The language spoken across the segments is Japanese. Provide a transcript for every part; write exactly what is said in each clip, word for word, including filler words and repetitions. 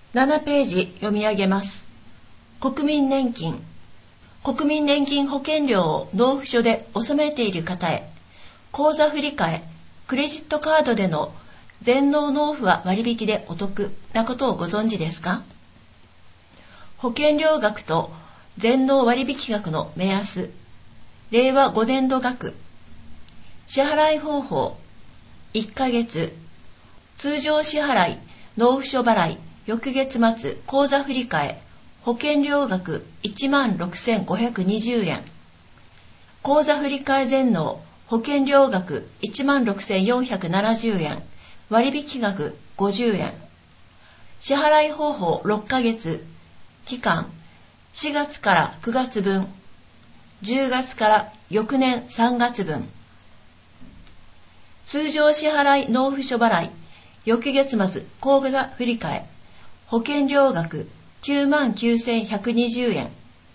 ななページ読み上げます。国民年金。国民年金保険料を納付書で納めている方へ、口座振替、クレジットカードでの全納納付は割引でお得なことをご存知ですか？保険料額と全納割引額の目安、令和ごねん度額、支払い方法、いっかげつ、通常支払い、納付書払い、翌月末、口座振替、保険料額いちまんろくせんごひゃくにじゅうえん、口座振替全納、保険料額いちまんろくせんよんひゃくななじゅうえん、割引額ごじゅうえん、支払い方法ろっかげつ、期間しがつからくがつぶん、じゅうがつから翌年さんがつぶん、通常支払い納付書払い、翌月末口座振替、保険料額きゅうまんきゅうせんひゃくにじゅうえん。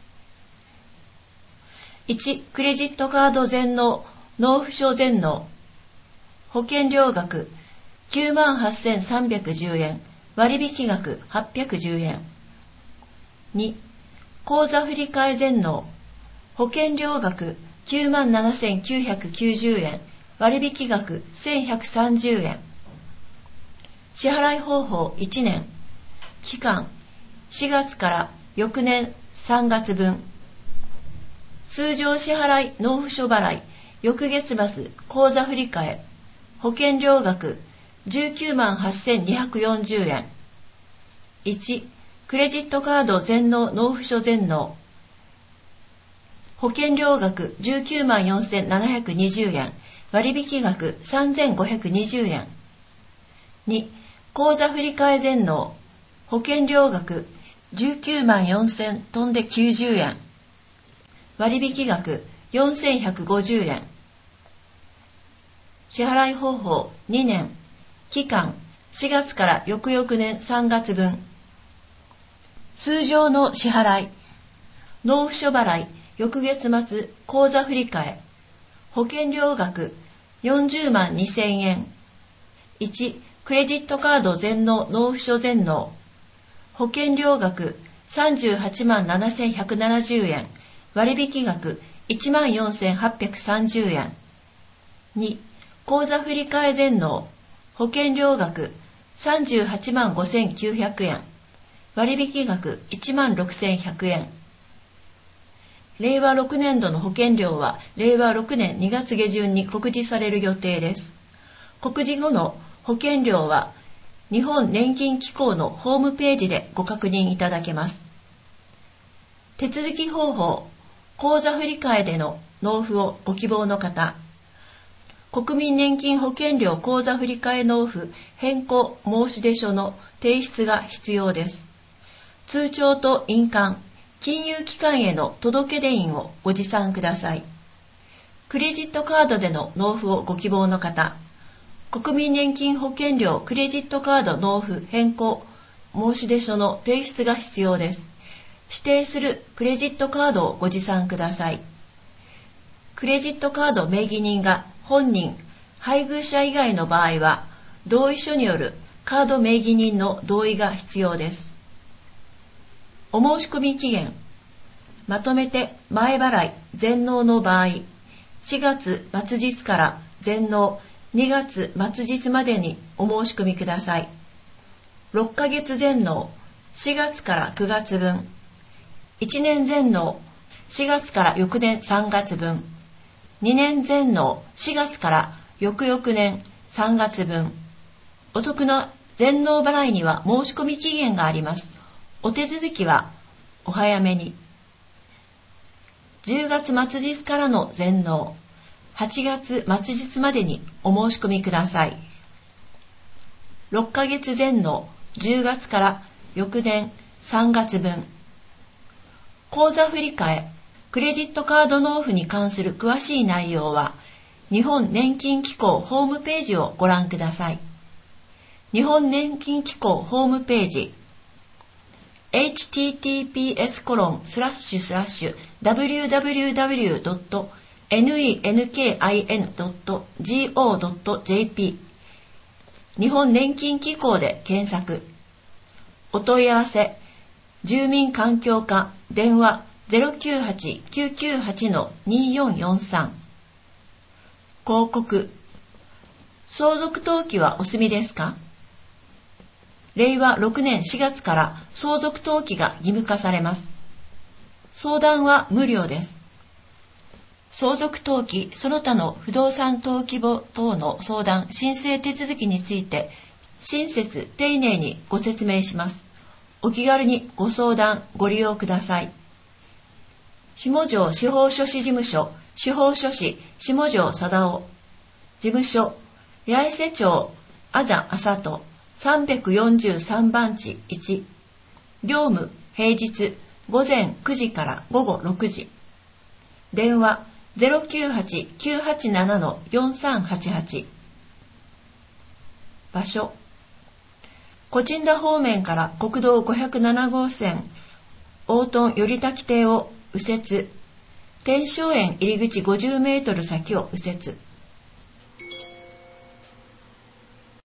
いち. クレジットカード全納、納付書全納、保険料額きゅうまんはっせんさんびゃくじゅうえん、割引額はっぴゃくじゅうえん。に. 口座振替全納、保険料額きゅうまんななせんきゅうひゃくきゅうじゅうえん、割引額せんひゃくさんじゅうえん。支払い方法いちねん、期間しがつから翌年さんがつぶん、通常支払い納付書払い、翌月末口座振替、保険料額じゅうきゅうまんはっせんにひゃくよんじゅうえん。いち. クレジットカード全納納付書全納、保険料額じゅうきゅうまんよんせんななひゃくにじゅうえん、割引額さんぜんごひゃくにじゅうえん。に. 口座振替全納、保険料額じゅうきゅうまんよんせん飛んできゅうじゅうえん、割引額よんせんひゃくごじゅうえん。支払い方法にねん、期間しがつから翌々年さんがつぶん、通常の支払い、納付書払い、翌月末口座振替、保険料額よんじゅうまんにせんえん。いち. クレジットカード全納納付書全納、保険料額さんじゅうはちまんななせんひゃくななじゅうえん、割引額いちまんよんせんはっぴゃくさんじゅうえん。に. 口座振替全納、保険料額さんじゅうはちまんごせんきゅうひゃくえん、割引額いちまんろくせんひゃくえん。れいわろくねん度の保険料はれいわろくねんにがつげじゅんに告示される予定です。告示後の保険料は日本年金機構のホームページでご確認いただけます。手続き方法、口座振替での納付をご希望の方、国民年金保険料口座振替納付変更申出書の提出が必要です。通帳と印鑑、金融機関への届出印をご持参ください。クレジットカードでの納付をご希望の方、国民年金保険料クレジットカード納付変更申出書の提出が必要です。指定するクレジットカードをご持参ください。クレジットカード名義人が本人、配偶者以外の場合は、同意書によるカード名義人の同意が必要です。お申し込み期限、まとめて前払い全納の場合、しがつ末日から全納にがつ末日までにお申し込みください。ろっかげつ全納しがつからくがつぶん、いちねん全納しがつから翌年さんがつぶん、にねん全納しがつから翌々年さんがつぶん。お得な全納払いには申し込み期限があります。お手続きはお早めに。じゅうがつ末日からの全納、はちがつ末日までにお申し込みください。ろっかげつ全納じゅうがつから翌年さんがつぶん。口座振替、クレジットカード納付に関する詳しい内容は、日本年金機構ホームページをご覧ください。日本年金機構ホームページ、エイチティーティーピーエスコロンスラッシュスラッシュダブリューダブリューダブリュードットネンキンドットジーオードットジェーピー 日本年金機構で検索。 お問い合わせ住民環境課電話 ゼロきゅうはち きゅうきゅうはち によんよんさん。広告。相続登記はお済みですか？れいわろくねんしがつから相続登記が義務化されます。相談は無料です。相続登記その他の不動産登記簿等の相談・申請手続きについて親切丁寧にご説明します。お気軽にご相談ご利用ください。下條司法書士事務所司法書士下條貞夫事務所八重瀬町あざあさとさんびゃくよんじゅうさんばんちいち。業務平日午前くじから午後ろくじ。電話 ゼロきゅうはち きゅうはちなな よんさんはちはち。場所。小鎮田方面から国道ごひゃくななごうせん大豚頼滝邸を右折。天正園入り口ごじゅうメートル先を右折。